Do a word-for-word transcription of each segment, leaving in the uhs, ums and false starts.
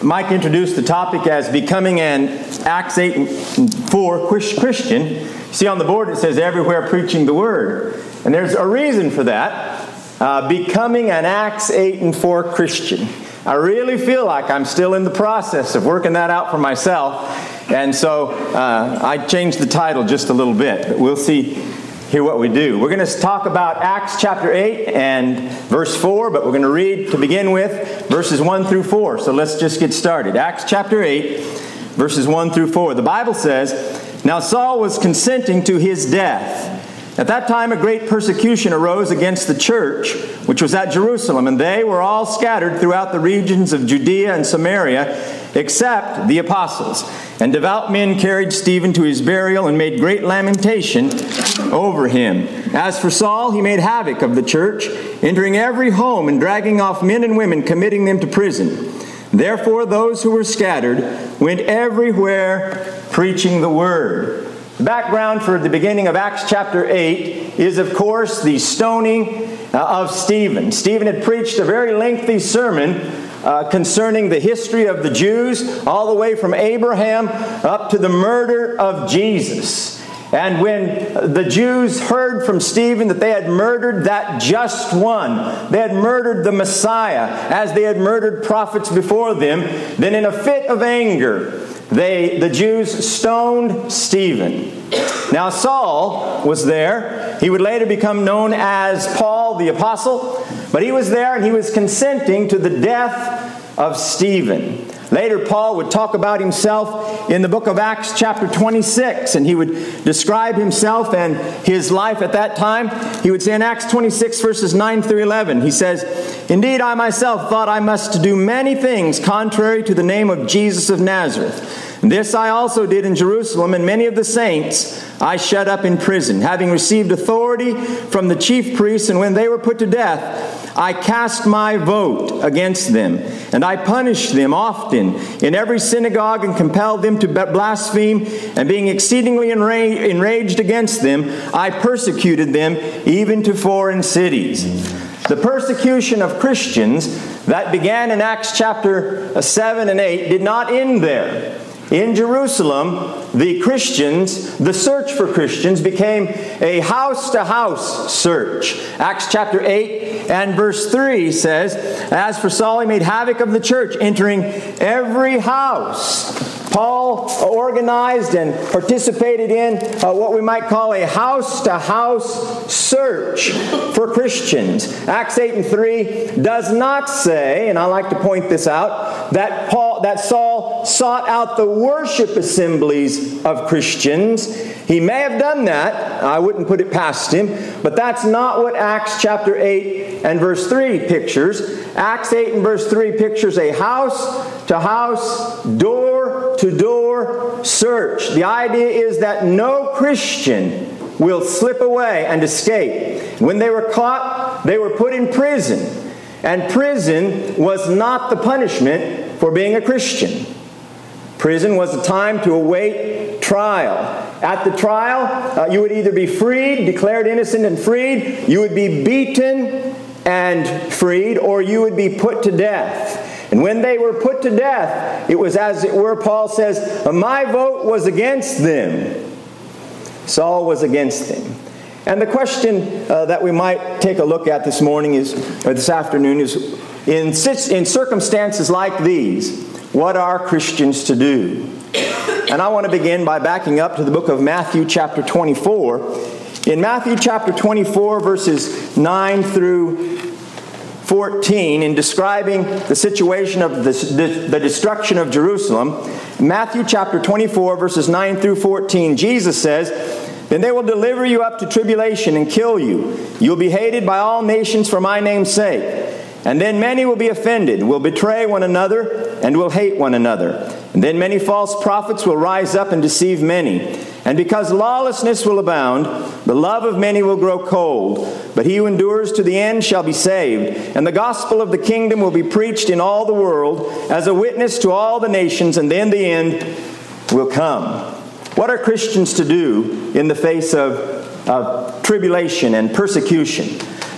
Mike introduced the topic as becoming an Acts eight and four Christian. See on the board it says everywhere preaching the word. And there's a reason for that. Uh, becoming an Acts eight and four Christian. I really feel like I'm still in the process of working that out for myself. And so uh, I changed the title just a little bit. But we'll see here what we do. We're going to talk about Acts chapter eight and verse four, but we're going to read to begin with verses one through four. So let's just get started. Acts chapter eight, verses one through four. The Bible says, "Now Saul was consenting to his death. At that time a great persecution arose against the church, which was at Jerusalem, and they were all scattered throughout the regions of Judea and Samaria, except the apostles. And devout men carried Stephen to his burial and made great lamentation over him. As for Saul, he made havoc of the church, entering every home and dragging off men and women, committing them to prison. Therefore those who were scattered went everywhere preaching the word." The background for the beginning of Acts chapter eight is, of course, the stoning of Stephen. Stephen had preached a very lengthy sermon uh, concerning the history of the Jews, all the way from Abraham up to the murder of Jesus. And when the Jews heard from Stephen that they had murdered that just one, they had murdered the Messiah, as they had murdered prophets before them, then in a fit of anger, They, the Jews stoned Stephen. Now Saul was there. He would later become known as Paul the Apostle. But he was there and he was consenting to the death of Stephen. Later Paul would talk about himself in the book of Acts chapter twenty-six. And he would describe himself and his life at that time. He would say in Acts twenty-six verses nine through eleven. He says, "Indeed I myself thought I must do many things contrary to the name of Jesus of Nazareth. This I also did in Jerusalem, and many of the saints I shut up in prison, having received authority from the chief priests, and when they were put to death, I cast my vote against them, and I punished them often in every synagogue, and compelled them to blaspheme, and being exceedingly enraged against them, I persecuted them even to foreign cities." The persecution of Christians that began in Acts chapter seven and eight did not end there. In Jerusalem, the Christians, the search for Christians became a house-to-house search. Acts chapter eight and verse three says, "As for Saul, he made havoc of the church, entering every house." Paul organized and participated in uh, what we might call a house-to-house search for Christians. Acts eight and three does not say, and I like to point this out, that Paul, that Saul sought out the worship assemblies of Christians. He may have done that. I wouldn't put it past him. But that's not what Acts chapter eight and verse three pictures. Acts eight and verse three pictures a house-to-house, door-to-door search. The idea is that no Christian will slip away and escape. When they were caught, they were put in prison. And prison was not the punishment for being a Christian. Prison was a time to await trial. At the trial, uh, you would either be freed, declared innocent and freed, you would be beaten and freed, or you would be put to death. And when they were put to death, it was as it were, Paul says, "My vote was against them." Saul was against them. And the question uh, that we might take a look at this morning is, or this afternoon is, in, in circumstances like these, what are Christians to do? And I want to begin by backing up to the book of Matthew chapter twenty-four. In Matthew chapter twenty-four, verses nine through fourteen, in describing the situation of the, the, the destruction of Jerusalem, Matthew chapter twenty-four, verses nine through fourteen, Jesus says, "Then they will deliver you up to tribulation and kill you. You'll be hated by all nations for my name's sake. And then many will be offended, will betray one another, and will hate one another. And then many false prophets will rise up and deceive many. And because lawlessness will abound, the love of many will grow cold. But he who endures to the end shall be saved. And the gospel of the kingdom will be preached in all the world as a witness to all the nations, and then the end will come." What are Christians to do in the face of, of tribulation and persecution?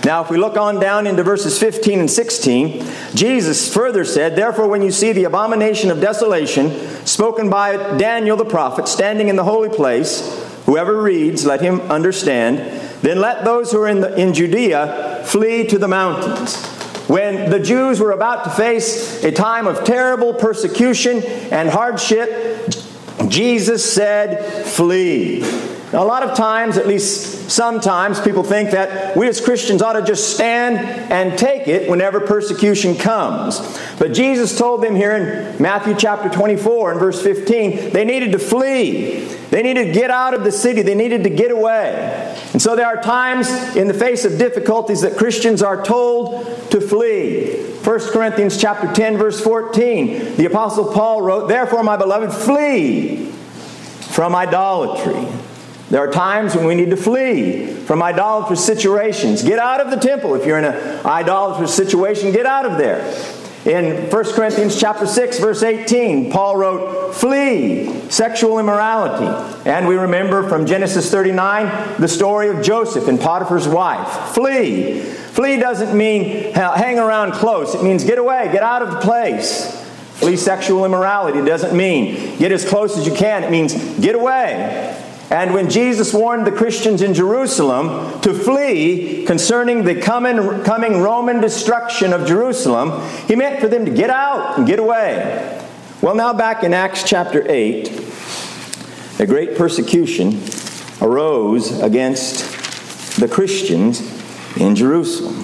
Now, if we look on down into verses fifteen and sixteen, Jesus further said, "Therefore, when you see the abomination of desolation spoken by Daniel the prophet standing in the holy place, whoever reads, let him understand. Then let those who are in, the, in Judea flee to the mountains." When the Jews were about to face a time of terrible persecution and hardship, Jesus said, "Flee." Now, a lot of times, at least sometimes, people think that we as Christians ought to just stand and take it whenever persecution comes. But Jesus told them here in Matthew chapter twenty-four and verse fifteen, they needed to flee. They needed to get out of the city. They needed to get away. And so there are times in the face of difficulties that Christians are told to flee. First Corinthians chapter ten, verse fourteen, the Apostle Paul wrote, "Therefore, my beloved, flee from idolatry." There are times when we need to flee from idolatrous situations. Get out of the temple. If you're in an idolatrous situation, get out of there. In First Corinthians chapter six, verse eighteen, Paul wrote, "Flee sexual immorality." And we remember from Genesis thirty-nine the story of Joseph and Potiphar's wife. Flee. Flee doesn't mean hang around close. It means get away, get out of the place. Flee sexual immorality doesn't mean get as close as you can. It means get away. And when Jesus warned the Christians in Jerusalem to flee concerning the coming, coming Roman destruction of Jerusalem, He meant for them to get out and get away. Well, now back in Acts chapter eight, a great persecution arose against the Christians in Jerusalem.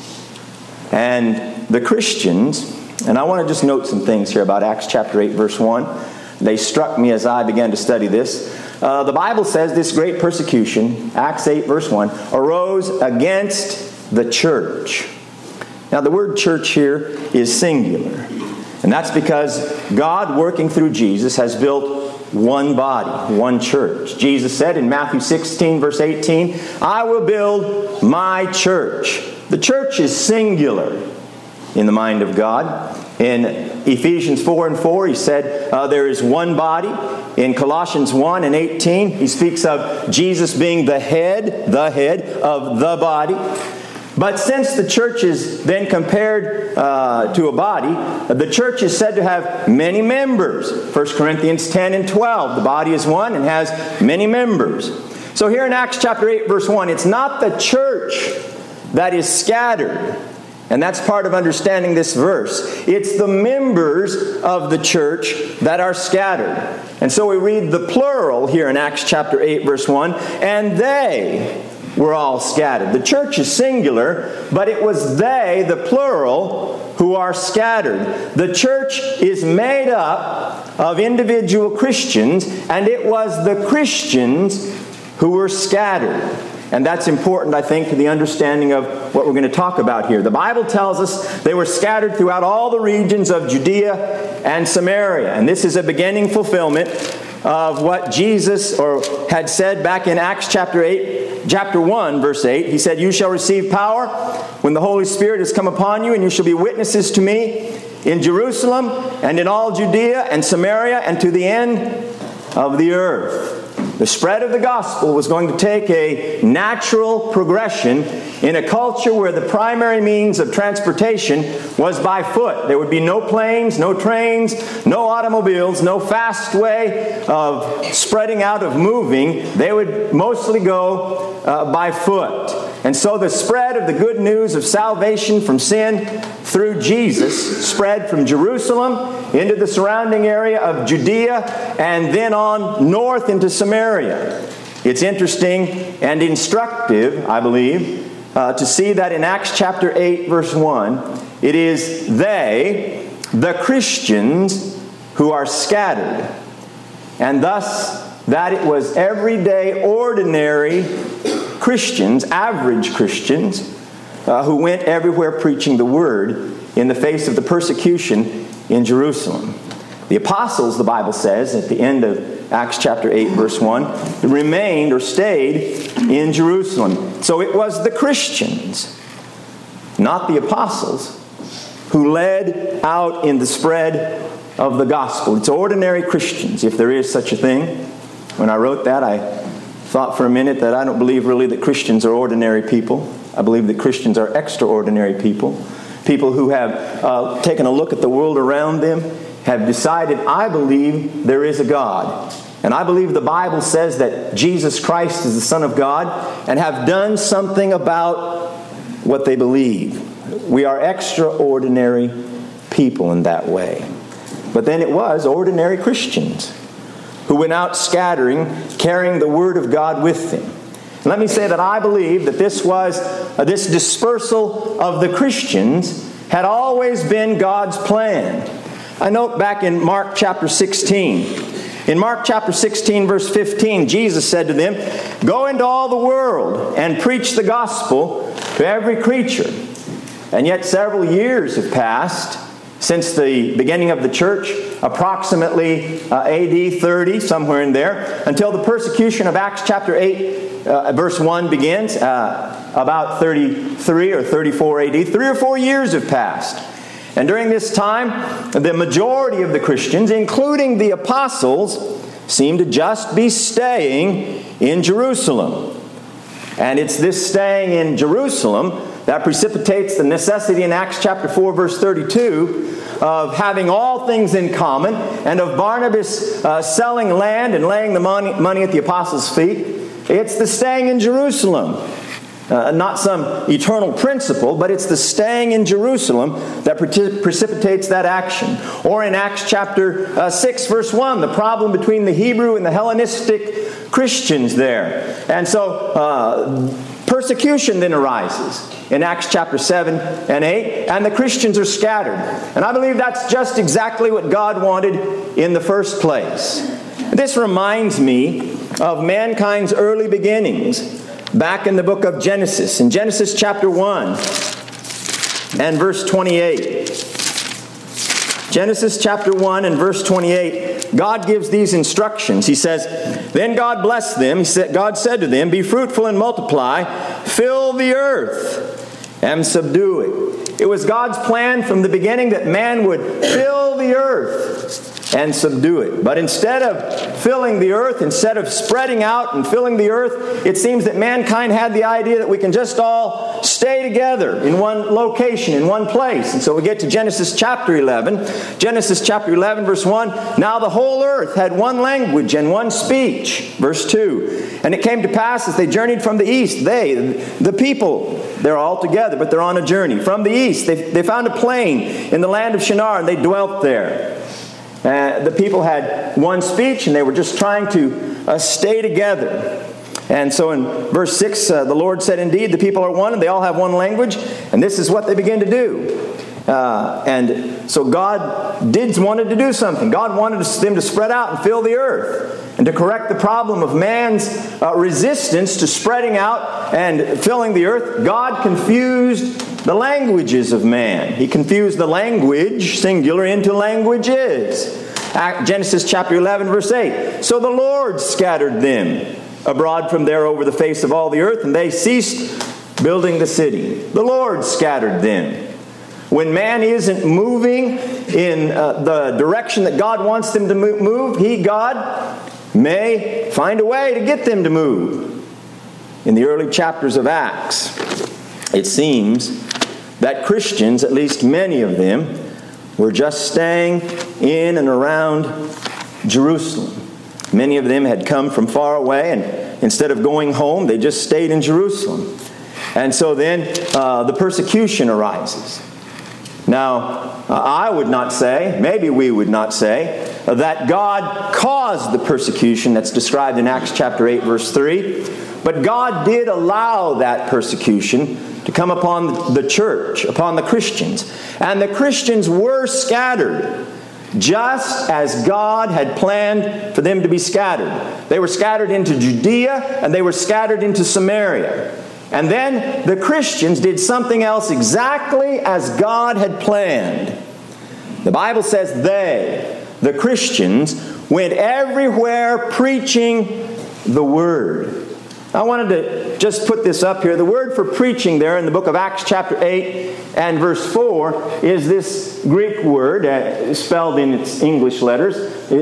And the Christians, and I want to just note some things here about Acts chapter eight, verse one. They struck me as I began to study this. Uh, the Bible says this great persecution, Acts eight, verse one, arose against the church. Now, the word church here is singular. And that's because God, working through Jesus, has built one body, one church. Jesus said in Matthew sixteen, verse eighteen, "I will build my church." The church is singular in the mind of God. In Ephesians four and four, he said uh, there is one body. In Colossians one and eighteen, he speaks of Jesus being the head, the head of the body. But since the church is then compared uh, to a body, the church is said to have many members. First Corinthians ten and twelve, the body is one and has many members. So here in Acts chapter eight, verse one, it's not the church that is scattered. And that's part of understanding this verse. It's the members of the church that are scattered. And so we read the plural here in Acts chapter eight, verse one, "And they were all scattered." The church is singular, but it was they, the plural, who are scattered. The church is made up of individual Christians, and it was the Christians who were scattered. And that's important, I think, to the understanding of what we're going to talk about here. The Bible tells us they were scattered throughout all the regions of Judea and Samaria. And this is a beginning fulfillment of what Jesus or had said back in Acts chapter eight, chapter one, verse eight. He said, "You shall receive power when the Holy Spirit has come upon you, and you shall be witnesses to me in Jerusalem and in all Judea and Samaria and to the end of the earth." The spread of the gospel was going to take a natural progression in a culture where the primary means of transportation was by foot. There would be no planes, no trains, no automobiles, no fast way of spreading out, of moving. They would mostly go uh, by foot. And so the spread of the good news of salvation from sin through Jesus spread from Jerusalem into the surrounding area of Judea and then on north into Samaria. It's interesting and instructive, I believe, uh, to see that in Acts chapter eight, verse one, it is they, the Christians, who are scattered. And thus, that it was everyday, ordinary Christians, average Christians, uh, who went everywhere preaching the Word in the face of the persecution in Jerusalem. The apostles, the Bible says, at the end of Acts chapter eight, verse one, remained or stayed in Jerusalem. So it was the Christians, not the apostles, who led out in the spread of the gospel. It's ordinary Christians, if there is such a thing. When I wrote that, I thought for a minute that I don't believe really that Christians are ordinary people. I believe that Christians are extraordinary people. People who have uh, taken a look at the world around them, have decided, I believe there is a God. And I believe the Bible says that Jesus Christ is the Son of God, and have done something about what they believe. We are extraordinary people in that way. But then it was ordinary Christians who went out scattering, carrying the Word of God with them. And let me say that I believe that this was, uh, this dispersal of the Christians had always been God's plan. I note back in Mark chapter sixteen. In Mark chapter sixteen, verse fifteen, Jesus said to them, "Go into all the world and preach the gospel to every creature." And yet several years have passed since the beginning of the church, approximately uh, A D thirty, somewhere in there, until the persecution of Acts chapter eight, uh, verse one begins, uh, about thirty-three or thirty-four A D. Three or four years have passed. And during this time, the majority of the Christians, including the apostles, seem to just be staying in Jerusalem. And it's this staying in Jerusalem that precipitates the necessity in Acts chapter four, verse thirty-two, of having all things in common, and of Barnabas uh, selling land and laying the money, money at the apostles' feet. It's the staying in Jerusalem. Uh, not some eternal principle, but it's the staying in Jerusalem that pre- precipitates that action. Or in Acts chapter uh, six, verse one, the problem between the Hebrew and the Hellenistic Christians there. And so uh, persecution then arises in Acts chapter seven and eight, and the Christians are scattered. And I believe that's just exactly what God wanted in the first place. This reminds me of mankind's early beginnings. Back in the book of Genesis, in Genesis chapter one and verse twenty-eight. Genesis chapter one and verse twenty-eight, God gives these instructions. He says, "Then God blessed them. He said, God said to them, 'Be fruitful and multiply, fill the earth and subdue it.'" It was God's plan from the beginning that man would fill the earth and subdue it. But instead of filling the earth, instead of spreading out and filling the earth, it seems that mankind had the idea that we can just all stay together in one location, in one place. And so we get to Genesis chapter eleven. Genesis chapter eleven, verse one. "Now the whole earth had one language and one speech." Verse two. "And it came to pass as they journeyed from the east," they, the people, they're all together, but they're on a journey. From the east, they, they found a plain in the land of Shinar, and they dwelt there. Uh, the people had one speech, and they were just trying to uh, stay together. And so in verse six, uh, the Lord said, "Indeed, the people are one, and they all have one language." And this is what they begin to do. Uh, and so God did wanted to do something. God wanted them to spread out and fill the earth, and to correct the problem of man's uh, resistance to spreading out and filling the earth. God confused the languages of man. He confused the language, singular, into languages. Genesis chapter eleven, verse eight. "So the Lord scattered them abroad from there over the face of all the earth, and they ceased building the city." The Lord scattered them. When man isn't moving in uh, the direction that God wants them to move, He, God, may find a way to get them to move. In the early chapters of Acts, it seems that Christians, at least many of them, were just staying in and around Jerusalem. Many of them had come from far away, and instead of going home, they just stayed in Jerusalem. And so then uh, the persecution arises. Now, uh, I would not say, maybe we would not say, uh, that God caused the persecution that's described in Acts chapter eight, verse three. But God did allow that persecution to come upon the church, upon the Christians. And the Christians were scattered, just as God had planned for them to be scattered. They were scattered into Judea, and they were scattered into Samaria. And then the Christians did something else exactly as God had planned. The Bible says they, the Christians, went everywhere preaching the Word. I wanted to just put this up here. The word for preaching there in the book of Acts chapter eight and verse four is this Greek word, uh, spelled in its English letters,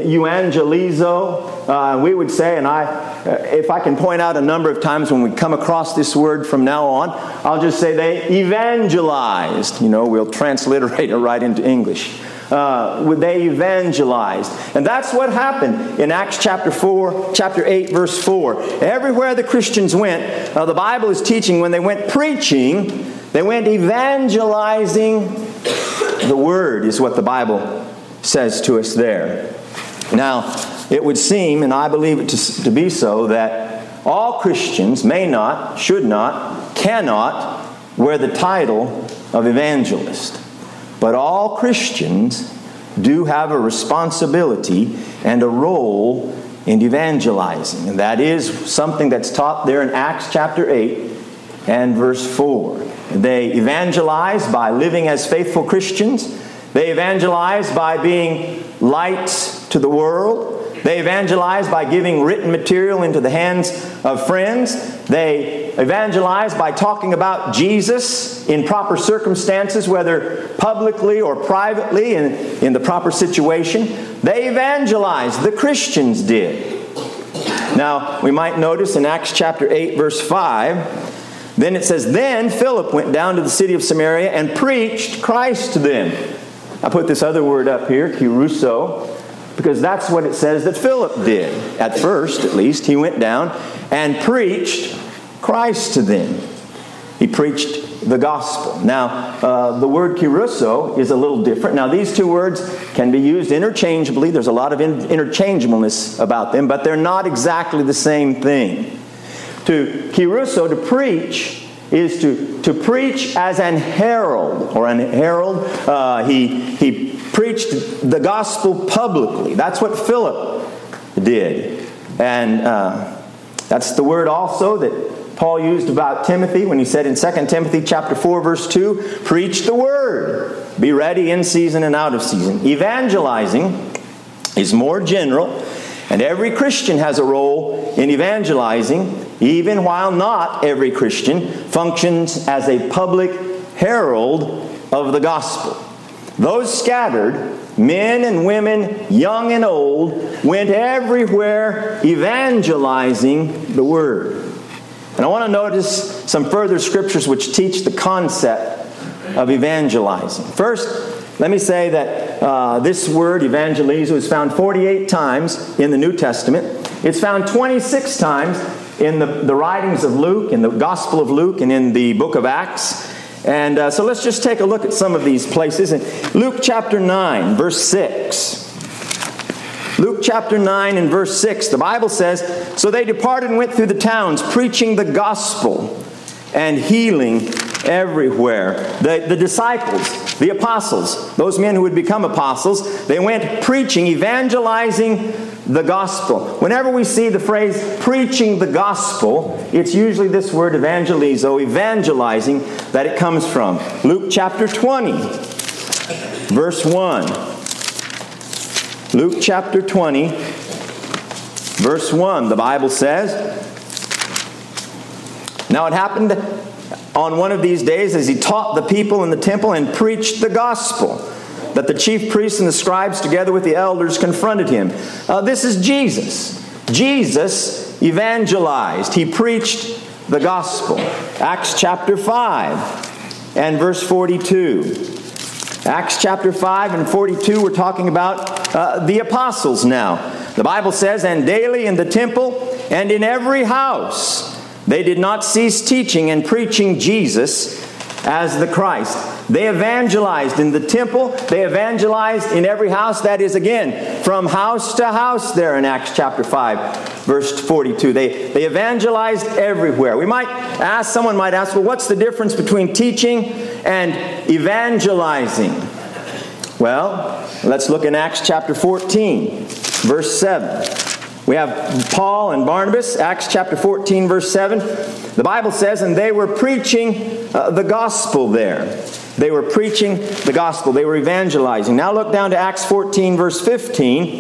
euangelizo. Uh, we would say, and I, uh, if I can point out a number of times when we come across this word from now on, I'll just say they evangelized. You know, we'll transliterate it right into English. Uh, they evangelized. And that's what happened in Acts chapter four, chapter eight, verse four. Everywhere the Christians went, uh, the Bible is teaching when they went preaching, they went evangelizing the Word, is what the Bible says to us there. Now, it would seem, and I believe it to, to be so, that all Christians may not, should not, cannot wear the title of evangelist. But all Christians do have a responsibility and a role in evangelizing. And that is something that's taught there in Acts chapter eight and verse four. They evangelize by living as faithful Christians. They evangelize by being lights to the world. They evangelize by giving written material into the hands of friends. They evangelize by talking about Jesus in proper circumstances, whether publicly or privately, in, in the proper situation. They evangelized. The Christians did. Now, we might notice in Acts chapter eight, verse five, then it says, Then Philip went down to the city of Samaria and preached Christ to them. I put this other word up here, kerusso, because that's what it says that Philip did. At first, at least, he went down and preached Christ to them. He preached the gospel. Now, uh, the word kerusso is a little different. Now, these two words can be used interchangeably. There's a lot of in- interchangeableness about them, but they're not exactly the same thing. To kerusso, to preach, is to, to preach as an herald, or an herald. Uh, he, he preached the gospel publicly. That's what Philip did. And uh, that's the word also that Paul used about Timothy when he said in Second Timothy chapter four, verse two, preach the word. Be ready in season and out of season. Evangelizing is more general, and every Christian has a role in evangelizing, even while not every Christian functions as a public herald of the gospel. Those scattered, men and women, young and old, went everywhere evangelizing the Word. And I want to notice some further scriptures which teach the concept of evangelizing. First, let me say that uh, this word, evangelizo, is found forty-eight times in the New Testament. It's found twenty-six times in the, the writings of Luke, in the Gospel of Luke, and in the book of Acts. And uh, so let's just take a look at some of these places. In Luke chapter nine, verse six. Luke chapter nine and verse six, the Bible says, So they departed and went through the towns, preaching the gospel and healing everywhere. The, the disciples, the apostles, those men who would become apostles, they went preaching, evangelizing the gospel. Whenever we see the phrase preaching the gospel, it's usually this word evangelizo, evangelizing, that it comes from. Luke chapter twenty, verse one. Luke chapter twenty, verse one, the Bible says, Now it happened on one of these days as he taught the people in the temple and preached the gospel, that the chief priests and the scribes together with the elders confronted him. Uh, this is Jesus. Jesus evangelized. He preached the gospel. Acts chapter five and verse forty-two. Acts chapter five and forty-two, we're talking about uh, the apostles now. The Bible says, And daily in the temple and in every house they did not cease teaching and preaching Jesus as the Christ. They evangelized in the temple. They evangelized in every house. That is, again, from house to house there in Acts chapter five, verse forty-two. They, they evangelized everywhere. We might ask, someone might ask, well, what's the difference between teaching and evangelizing? Well, let's look in Acts chapter fourteen, verse seven. We have Paul and Barnabas, Acts chapter fourteen, verse seven. The Bible says, and they were preaching uh, the gospel there. They were preaching the gospel. They were evangelizing. Now look down to Acts fourteen, verse fifteen.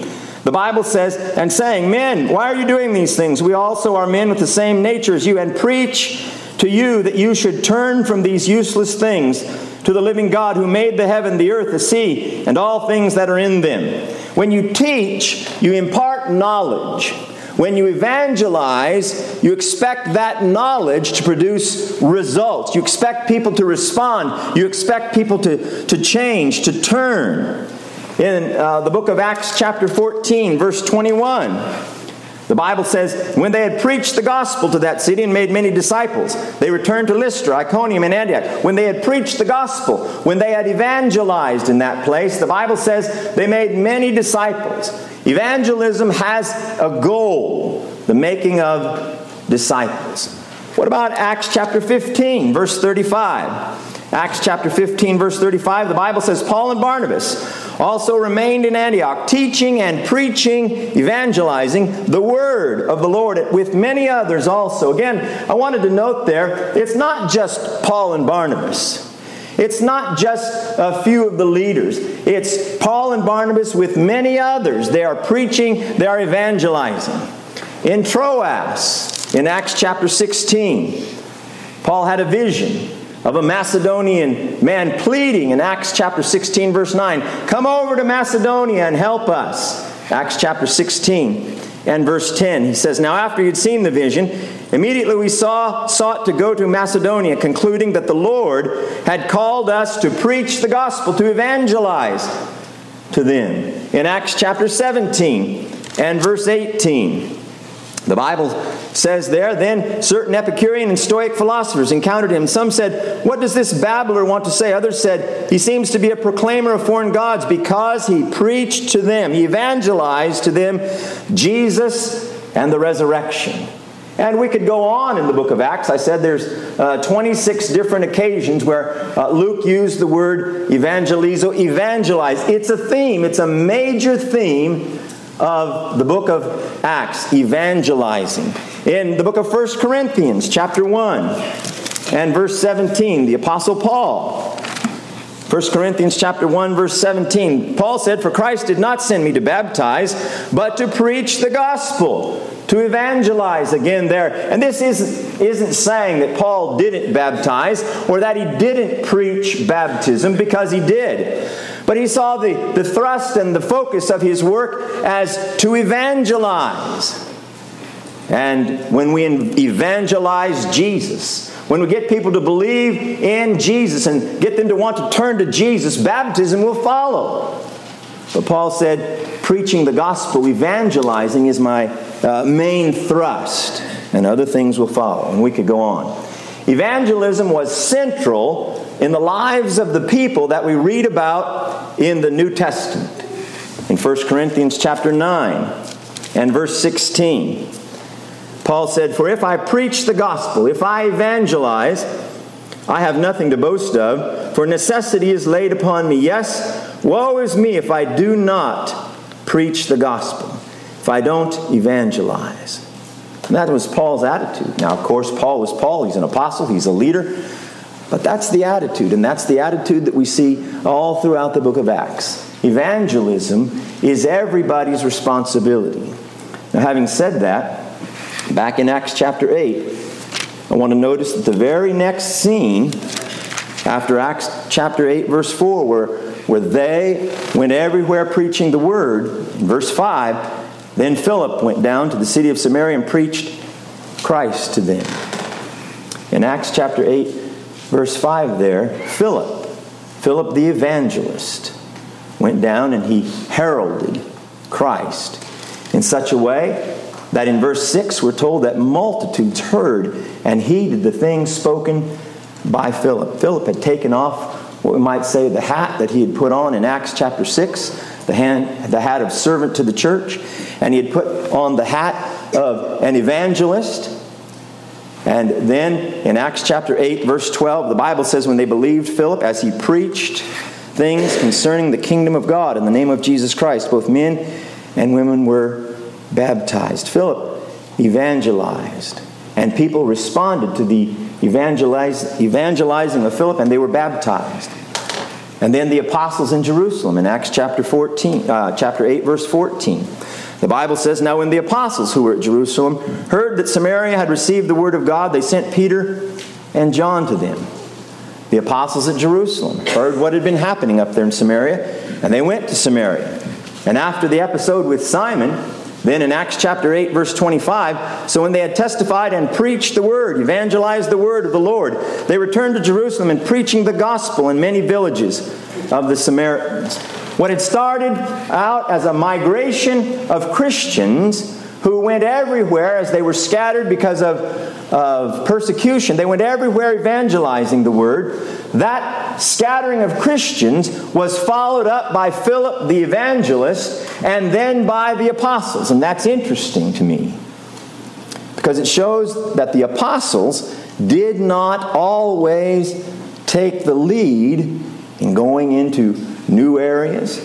The Bible says, and saying, men, why are you doing these things? We also are men with the same nature as you, and preach to you that you should turn from these useless things to the living God who made the heaven, the earth, the sea, and all things that are in them. When you teach, you impart knowledge. When you evangelize, you expect that knowledge to produce results. You expect people to respond. You expect people to, to change, to turn. In uh, the book of Acts chapter fourteen, verse twenty-one, the Bible says, when they had preached the gospel to that city and made many disciples, they returned to Lystra, Iconium, and Antioch. When they had preached the gospel, when they had evangelized in that place, the Bible says they made many disciples. Evangelism has a goal, the making of disciples. What about Acts chapter fifteen, verse thirty-five? Acts chapter fifteen, verse thirty-five, the Bible says, Paul and Barnabas also remained in Antioch, teaching and preaching, evangelizing the word of the Lord with many others also. Again, I wanted to note there, it's not just Paul and Barnabas. It's not just a few of the leaders. It's Paul and Barnabas with many others. They are preaching, they are evangelizing. In Troas, in Acts chapter sixteen, Paul had a vision of a Macedonian man pleading in Acts chapter sixteen, verse nine, come over to Macedonia and help us. Acts chapter sixteen and verse ten. He says, now after you'd seen the vision, immediately we saw, sought to go to Macedonia, concluding that the Lord had called us to preach the gospel, to evangelize to them. In Acts chapter seventeen and verse eighteen, the Bible says there, then certain Epicurean and Stoic philosophers encountered him. Some said, what does this babbler want to say? Others said, he seems to be a proclaimer of foreign gods, because he preached to them, he evangelized to them Jesus and the resurrection. And we could go on in the book of Acts. I said there's uh, twenty-six different occasions where uh, Luke used the word evangelizo, evangelize. It's a theme. It's a major theme of the book of Acts, evangelizing. In the book of First Corinthians, chapter one, and verse seventeen, the Apostle Paul. First Corinthians chapter one, verse seventeen. Paul said, for Christ did not send me to baptize, but to preach the gospel, to evangelize. Again there. And this isn't, isn't saying that Paul didn't baptize or that he didn't preach baptism, because he did. But he saw the, the thrust and the focus of his work as to evangelize. And when we evangelize Jesus, when we get people to believe in Jesus and get them to want to turn to Jesus, baptism will follow. But Paul said, preaching the gospel, evangelizing is my uh, main thrust, and other things will follow. And we could go on. Evangelism was central in the lives of the people that we read about in the New Testament. In First Corinthians chapter nine and verse sixteen, Paul said, for if I preach the gospel, if I evangelize, I have nothing to boast of, for necessity is laid upon me. Yes, woe is me if I do not preach the gospel, if I don't evangelize. And that was Paul's attitude. Now, of course, Paul was Paul. He's an apostle. He's a leader. But that's the attitude, and that's the attitude that we see all throughout the book of Acts. Evangelism is everybody's responsibility. Now, having said that, back in Acts chapter eight, I want to notice that the very next scene, after Acts chapter eight, verse four, where, where they went everywhere preaching the word, in verse five, then Philip went down to the city of Samaria and preached Christ to them. In Acts chapter eight, verse five there, Philip, Philip the evangelist, went down and he heralded Christ in such a way that in verse six we're told that multitudes heard and heeded the things spoken by Philip. Philip had taken off what we might say the hat that he had put on in Acts chapter six, the, hand, the hat of servant to the church, and he had put on the hat of an evangelist. And then in Acts chapter eight, verse twelve, the Bible says when they believed Philip as he preached things concerning the kingdom of God in the name of Jesus Christ, both men and women were baptized. Philip evangelized, and people responded to the evangelize, evangelizing of Philip, and they were baptized. And then the apostles in Jerusalem in Acts chapter fourteen, uh, chapter eight, verse fourteen. The Bible says, "Now when the apostles who were at Jerusalem heard that Samaria had received the word of God, they sent Peter and John to them." The apostles at Jerusalem heard what had been happening up there in Samaria, and they went to Samaria. And after the episode with Simon, then in Acts chapter eight, verse twenty-five, "So when they had testified and preached the word," evangelized the word of the Lord, "they returned to Jerusalem and preaching the gospel in many villages of the Samaritans." What had started out as a migration of Christians who went everywhere as they were scattered because of, of persecution, they went everywhere evangelizing the word. That scattering of Christians was followed up by Philip the evangelist and then by the apostles. And that's interesting to me, because it shows that the apostles did not always take the lead in going into new areas,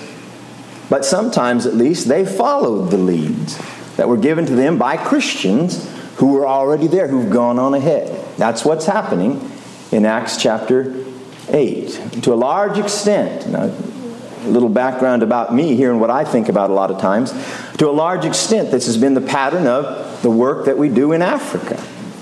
but sometimes at least they followed the leads that were given to them by Christians who were already there, who've gone on ahead. That's what's happening in Acts chapter eight. To a large extent, now, a little background about me here and what I think about a lot of times, to a large extent this has been the pattern of the work that we do in Africa.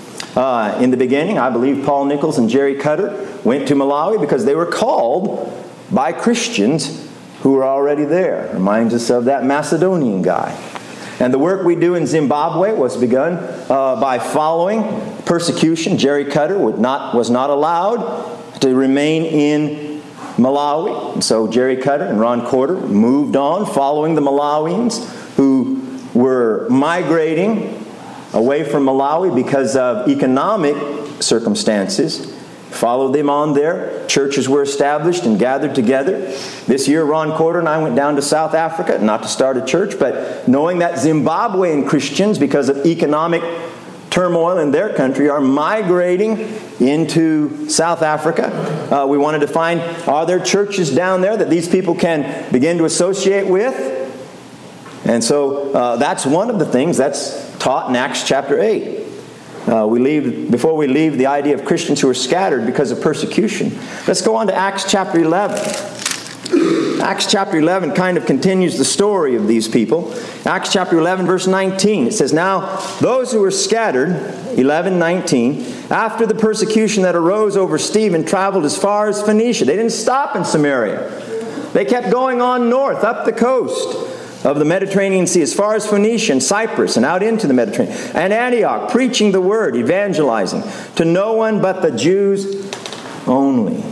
Uh, in the beginning, I believe Paul Nichols and Jerry Cutter went to Malawi because they were called by Christians who were already there. Reminds us of that Macedonian guy. And the work we do in Zimbabwe was begun uh, by following persecution. Jerry Cutter would not, was not allowed to remain in Malawi. And so Jerry Cutter and Ron Corder moved on following the Malawians who were migrating away from Malawi because of economic circumstances. Followed them on there. Churches were established and gathered together. This year, Ron Corder and I went down to South Africa, not to start a church, but knowing that Zimbabwean Christians, because of economic turmoil in their country, are migrating into South Africa. Uh, we wanted to find, are there churches down there that these people can begin to associate with? And so uh, that's one of the things that's taught in Acts chapter eight. Uh, we leave before we leave the idea of Christians who are scattered because of persecution. Let's go on to Acts chapter eleven. Acts chapter eleven kind of continues the story of these people. Acts chapter eleven, verse nineteen. It says, "Now those who were scattered," eleven nineteen, "after the persecution that arose over Stephen, traveled as far as Phoenicia." They didn't stop in Samaria. They kept going on north, up the coast of the Mediterranean Sea, as far as Phoenicia and Cyprus and out into the Mediterranean, and Antioch, preaching the word, evangelizing to no one but the Jews only.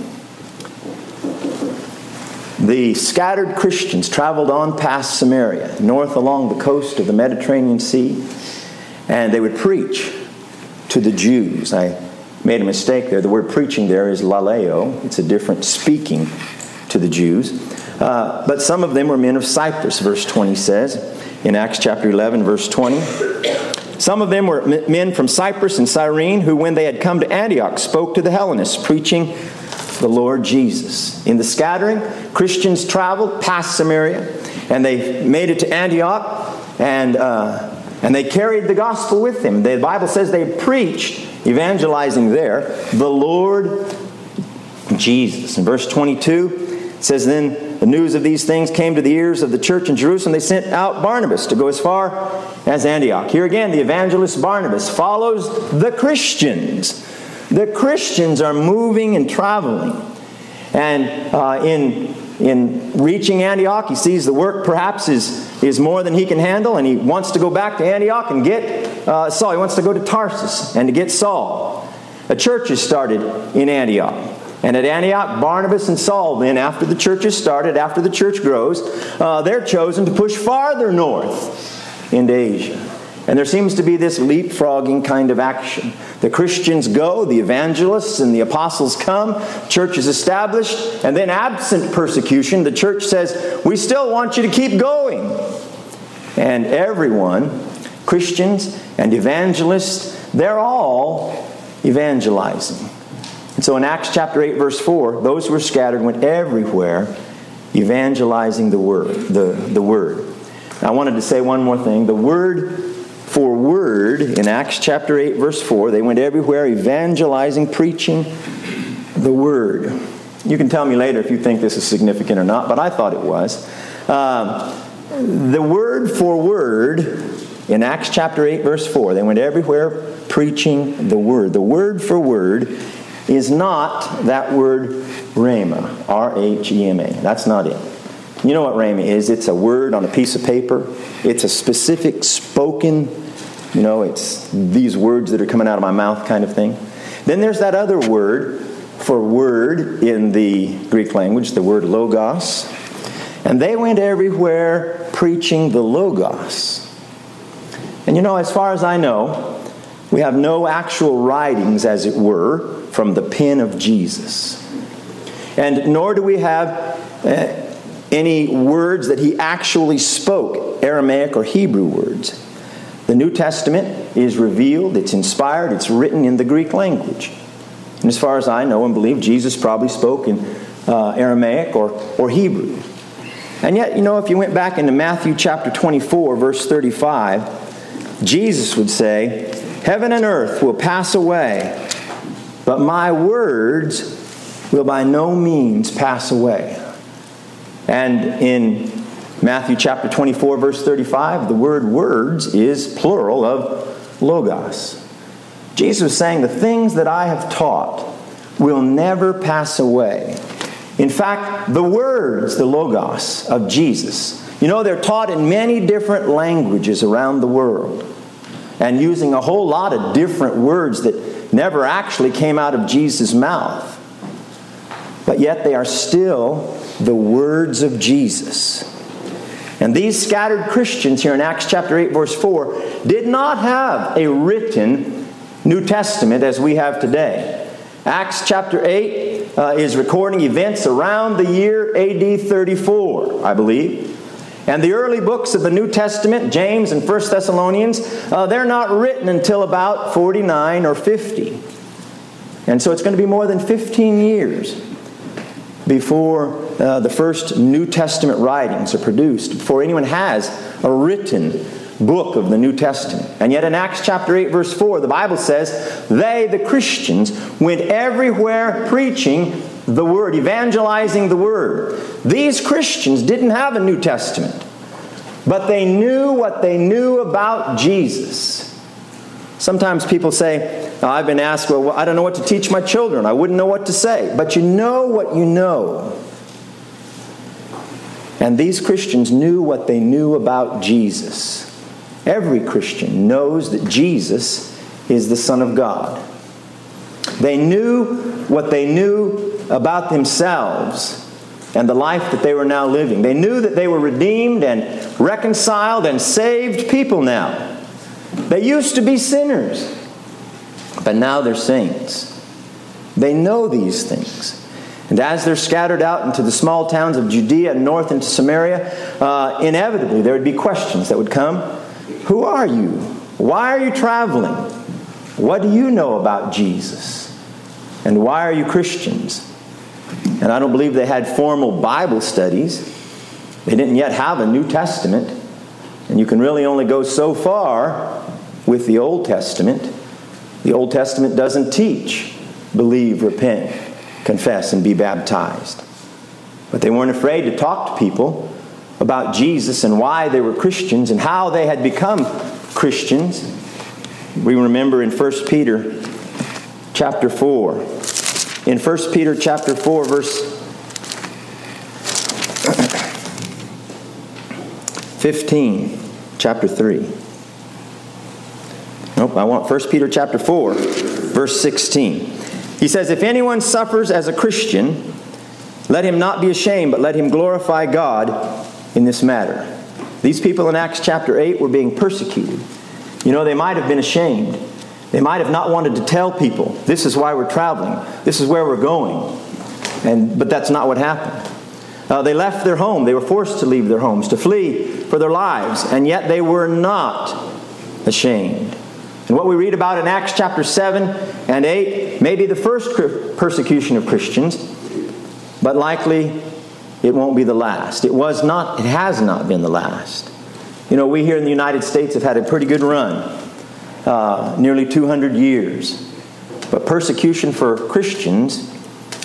The scattered Christians traveled on past Samaria, north along the coast of the Mediterranean Sea, and they would preach to the Jews. I made a mistake there. The word preaching there is laleo. It's a different speaking to the Jews. Uh, but some of them were men of Cyprus, verse twenty says, in Acts chapter eleven, verse twenty. Some of them were men from Cyprus and Cyrene, who when they had come to Antioch spoke to the Hellenists, preaching the Lord Jesus. In the scattering, Christians traveled past Samaria, and they made it to Antioch, and uh, and they carried the gospel with them. The Bible says they preached, evangelizing there, the Lord Jesus. In verse twenty-two, it says, "Then the news of these things came to the ears of the church in Jerusalem. They sent out Barnabas to go as far as Antioch." Here again, the evangelist Barnabas follows the Christians. The Christians are moving and traveling. And uh, in, in reaching Antioch, he sees the work perhaps is, is more than he can handle, and he wants to go back to Antioch and get uh, Saul. He wants to go to Tarsus and to get Saul. A church is started in Antioch. And at Antioch, Barnabas and Saul then, after the church is started, after the church grows, uh, they're chosen to push farther north into Asia. And there seems to be this leapfrogging kind of action. The Christians go, the evangelists and the apostles come, church is established, and then absent persecution, the church says, we still want you to keep going. And everyone, Christians and evangelists, they're all evangelizing. And so in Acts chapter eight, verse four, those who were scattered went everywhere evangelizing the word. The, the word. Now, I wanted to say one more thing. The word for word in Acts chapter eight, verse four, they went everywhere evangelizing, preaching the word. You can tell me later if you think this is significant or not, but I thought it was. Um, the word for word in Acts chapter eight, verse four, they went everywhere preaching the word. The word for word is not that word rhema, R H E M A. That's not it. You know what rhema is? It's a word on a piece of paper. It's a specific spoken, you know, it's these words that are coming out of my mouth kind of thing. Then there's that other word for word in the Greek language, the word logos. And they went everywhere preaching the logos. And you know, as far as I know, we have no actual writings, as it were, from the pen of Jesus. And nor do we have uh, any words that he actually spoke, Aramaic or Hebrew words. The New Testament is revealed, it's inspired, it's written in the Greek language. And as far as I know and believe, Jesus probably spoke in uh, Aramaic or, or Hebrew. And yet, you know, if you went back into Matthew chapter twenty-four, verse thirty-five, Jesus would say, "Heaven and earth will pass away, but my words will by no means pass away." And in Matthew chapter twenty-four, verse thirty-five, the word words is plural of logos. Jesus was saying, the things that I have taught will never pass away. In fact, the words, the logos of Jesus, you know, they're taught in many different languages around the world, and using a whole lot of different words that never actually came out of Jesus' mouth. But yet they are still the words of Jesus. And these scattered Christians here in Acts chapter eight, verse four, did not have a written New Testament as we have today. Acts chapter eight uh, is recording events around the year A D thirty-four, I believe. And the early books of the New Testament, James and First Thessalonians, uh, they're not written until about forty-nine or fifty. And so it's going to be more than fifteen years before uh, the first New Testament writings are produced, before anyone has a written book of the New Testament. And yet in Acts chapter eight, verse four, the Bible says, they, the Christians, went everywhere preaching the Word, evangelizing the Word. These Christians didn't have a New Testament, but they knew what they knew about Jesus. Sometimes people say, oh, I've been asked, well, I don't know what to teach my children. I wouldn't know what to say. But you know what you know. And these Christians knew what they knew about Jesus. Every Christian knows that Jesus is the Son of God. They knew what they knew about themselves and the life that they were now living. They knew that they were redeemed and reconciled and saved people now. They used to be sinners, but now they're saints. They know these things. And as they're scattered out into the small towns of Judea and north into Samaria, uh, inevitably there would be questions that would come. Who are you? Why are you traveling? What do you know about Jesus? And why are you Christians? And I don't believe they had formal Bible studies. They didn't yet have a New Testament. And you can really only go so far with the Old Testament. The Old Testament doesn't teach believe, repent, confess, and be baptized. But they weren't afraid to talk to people about Jesus and why they were Christians and how they had become Christians. We remember in First Peter chapter four. In First Peter chapter four, verse fifteen, chapter three. Nope, I want First Peter chapter four, verse sixteen. He says, if anyone suffers as a Christian, let him not be ashamed, but let him glorify God in this matter. These people in Acts chapter eight were being persecuted. You know, they might have been ashamed. They might have not wanted to tell people, this is why we're traveling. This is where we're going. And but that's not what happened. Uh, they left their home. They were forced to leave their homes, to flee for their lives. And yet they were not ashamed. And what we read about in Acts chapter seven and eight may be the first persecution of Christians, but likely it won't be the last. It was not, it has not been the last. You know, we here in the United States have had a pretty good run, uh, nearly two hundred years. But persecution for Christians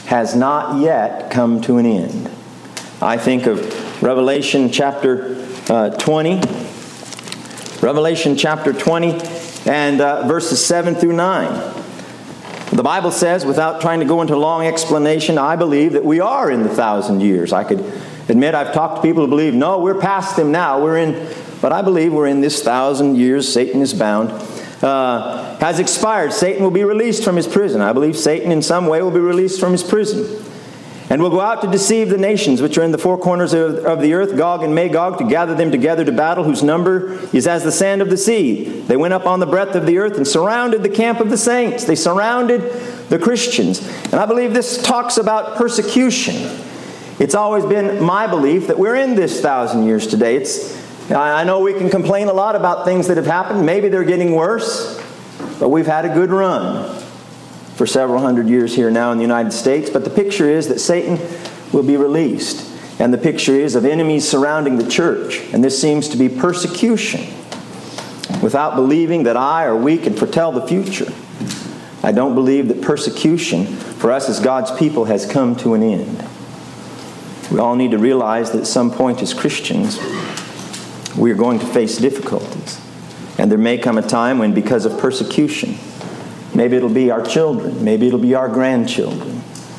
has not yet come to an end. I think of Revelation chapter uh, twenty. Revelation chapter twenty and uh, verses seven through nine. The Bible says, without trying to go into a long explanation, I believe that we are in the thousand years. I could admit I've talked to people who believe, no, we're past them now. We're in, but I believe we're in this thousand years. Satan is bound. Uh, has expired. Satan will be released from his prison. I believe Satan in some way will be released from his prison. And will go out to deceive the nations which are in the four corners of, of the earth, Gog and Magog, to gather them together to battle, whose number is as the sand of the sea. They went up on the breadth of the earth and surrounded the camp of the saints. They surrounded the Christians. And I believe this talks about persecution. It's always been my belief that we're in this thousand years today. It's, I know we can complain a lot about things that have happened. Maybe they're getting worse, but we've had a good run for several hundred years here now in the United States. But the picture is that Satan will be released. And the picture is of enemies surrounding the church. And this seems to be persecution. Without believing that I or we can foretell the future, I don't believe that persecution for us as God's people has come to an end. We all need to realize that at some point as Christians, we are going to face difficulties. And there may come a time when, because of persecution, maybe it'll be our children. Maybe it'll be our grandchildren.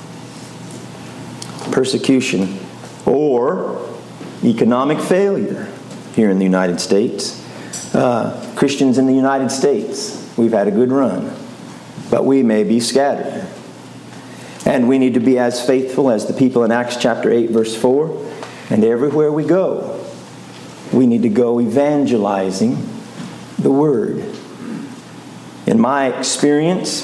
Persecution or economic failure here in the United States. Uh, Christians in the United States, we've had a good run, but we may be scattered. And we need to be as faithful as the people in Acts chapter eight, verse four. And everywhere we go, we need to go evangelizing the Word. In my experience,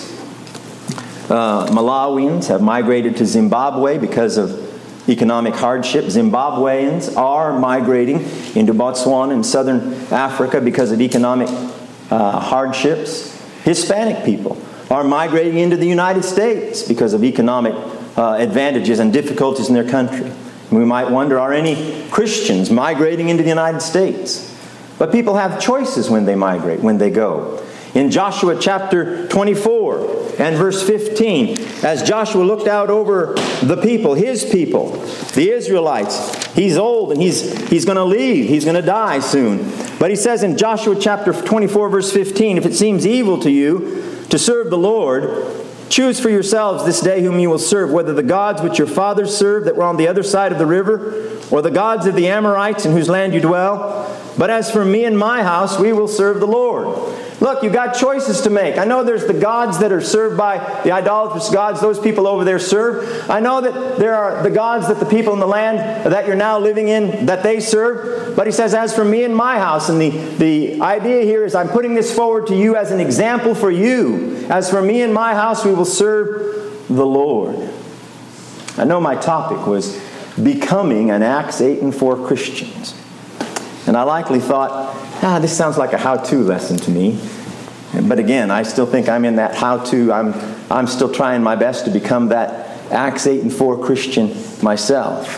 uh, Malawians have migrated to Zimbabwe because of economic hardship. Zimbabweans are migrating into Botswana and southern Africa because of economic uh, hardships. Hispanic people are migrating into the United States because of economic uh, advantages and difficulties in their country. And we might wonder, are any Christians migrating into the United States? But people have choices when they migrate, when they go. In Joshua chapter twenty-four and verse fifteen, as Joshua looked out over the people, his people, the Israelites, he's old and he's, he's going to leave. He's going to die soon. But he says in Joshua chapter twenty-four, verse fifteen, if it seems evil to you to serve the Lord, choose for yourselves this day whom you will serve, whether the gods which your fathers served that were on the other side of the river, or the gods of the Amorites in whose land you dwell. But as for me and my house, we will serve the Lord. Look, you've got choices to make. I know there's the gods that are served by the idolatrous gods those people over there serve. I know that there are the gods that the people in the land that you're now living in, that they serve. But he says, as for me and my house, and the, the idea here is I'm putting this forward to you as an example for you. As for me and my house, we will serve the Lord. I know my topic was becoming an Acts eight and four Christians. And I likely thought, ah, this sounds like a how-to lesson to me. But again, I still think I'm in that how-to. I'm, I'm still trying my best to become that Acts eight and four Christian myself.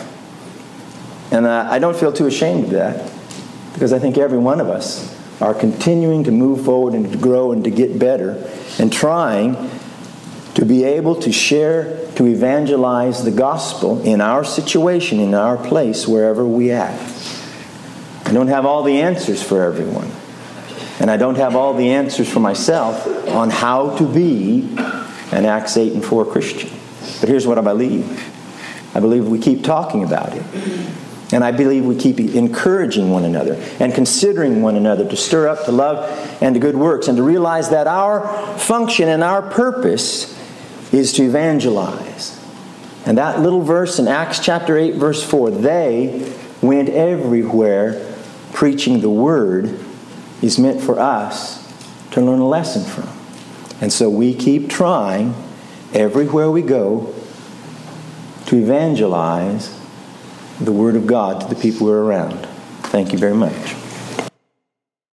And uh, I don't feel too ashamed of that, because I think every one of us are continuing to move forward and to grow and to get better and trying to be able to share, to evangelize the gospel in our situation, in our place, wherever we are. I don't have all the answers for everyone. And I don't have all the answers for myself on how to be an Acts eight and four Christian. But here's what I believe. I believe we keep talking about it. And I believe we keep encouraging one another and considering one another to stir up to love and to good works, and to realize that our function and our purpose is to evangelize. And that little verse in Acts chapter eight, verse four, they went everywhere preaching the word, is meant for us to learn a lesson from. And so we keep trying everywhere we go to evangelize the Word of God to the people who are around. Thank you very much.